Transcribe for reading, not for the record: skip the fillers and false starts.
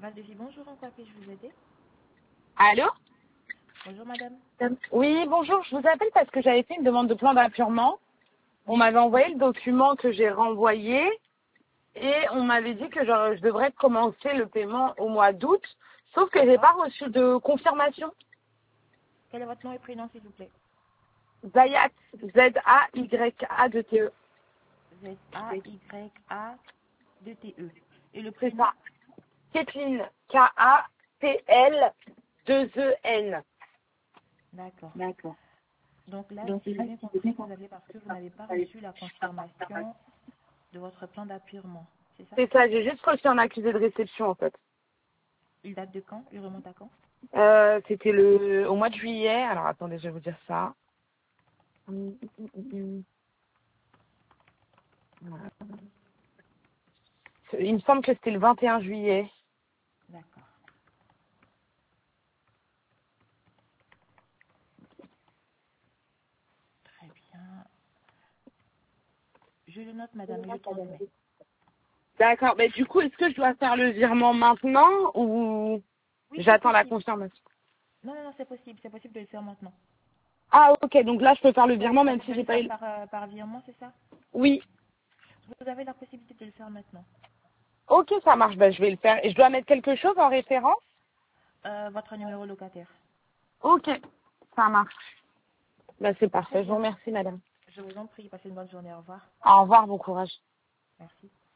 Grâce de vie, bonjour, en quoi puis-je vous aider? Allô? Bonjour madame. Oui, bonjour, je vous appelle parce que j'avais fait une demande de plan d'appurement. On Oui. m'avait envoyé le document que j'ai renvoyé et on m'avait dit que je devrais commencer le paiement au mois d'août, sauf que j'ai D'accord. pas reçu de confirmation. Quel est votre nom et prénom s'il vous plaît? Zayat, Z-A-Y-A-2-T-E. Z-A-Y-A-2-T-E. Et le C'est prénom? ça. Kathleen, K-A-T-L-2-E-N. D'accord. D'accord. Donc là, si j'ai bien compris, vous avez parce que vous n'avez pas reçu la confirmation de votre plan d'appurement. C'est ça? C'est ça, j'ai juste reçu un accusé de réception en fait. Il date de quand? Il remonte à quand? C'était au mois de juillet. Alors attendez, je vais vous dire ça. Voilà. Il me semble que c'était le 21 juillet. D'accord. Très bien. Je le note madame et je transmets. D'accord, mais du coup, est-ce que je dois faire le virement maintenant ou Oui, c'est j'attends la possible. confirmation? Non, non, non, c'est possible. C'est possible de le faire maintenant. Ah ok, donc là je peux faire le Vous virement même si préférez j'ai le pas faire eu... par virement, c'est ça? Oui, Vous avez la possibilité de le faire maintenant. ok, ça marche, ben, je vais le faire. Et je dois mettre quelque chose en référence? Votre numéro locataire. Ok, ça marche. Ben, c'est Très parfait, je vous bien. remercie madame. Je vous en prie. Passez une bonne journée. Au revoir. Au revoir, bon courage. Merci.